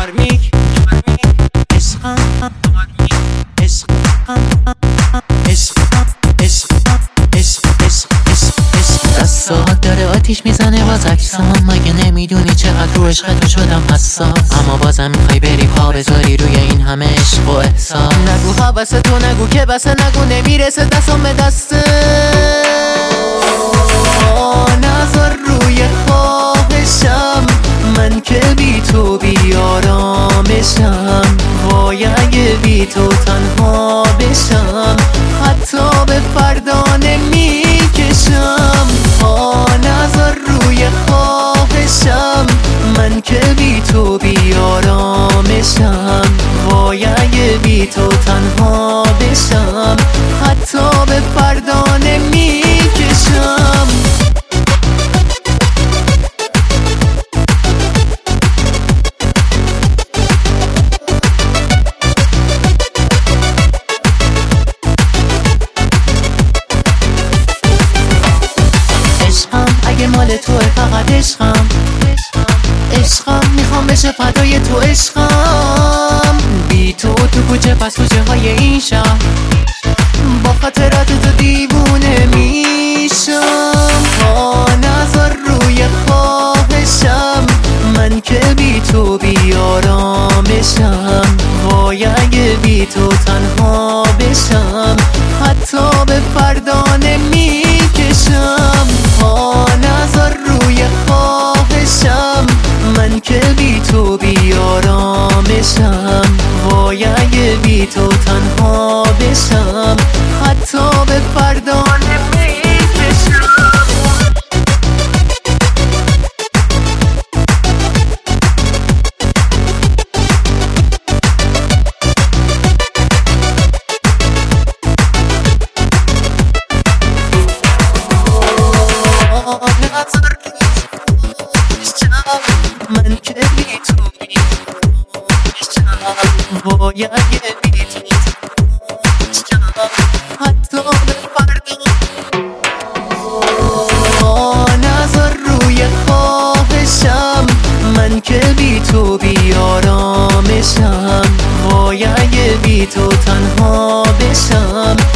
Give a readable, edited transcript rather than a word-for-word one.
چارمیک عشقم دستات داره آتیش میزنه باز عکسام. مگه نمیدونی چقدر رو عشقتو شدم حساس؟ اما بازم میخوای بری پا بذاری روی این همه عشق و احساس. نگو حوث تو نگو که بسه، نگو نمیرسه دستم به دسته. نذار روی خواهشم من که بی تو بیارامشم. وای اگه بی تو تنها بشم حتی به فردا نمیکشم. نذار روی خواهشم من که بی تو بیارامشم. وای اگه بی تو تنها بشم حتی به فردا نمیکشم. اگه مال توه فقط عشقم میخوام بشه فدای تو عشقم. بی تو کوچه پس کوچه های این شهر با خاطرات تو دیوونه میشم. نذار روی خواهشم من که بی تو بیارامشم. وای اگه بی تو تنها بشم حتی به فردا نمیکشم. نذار روی خواهشم من که بی تو بیارامشم. وای اگه بی تو تنها بشم حتی به فردا نمیکشم. من که بی تو بیارامشم. وای اگه بی تو بشم حتی به فردا. نذار روی خواهشم من که بی تو بیارامشم. وای اگه بی تو تنها بشم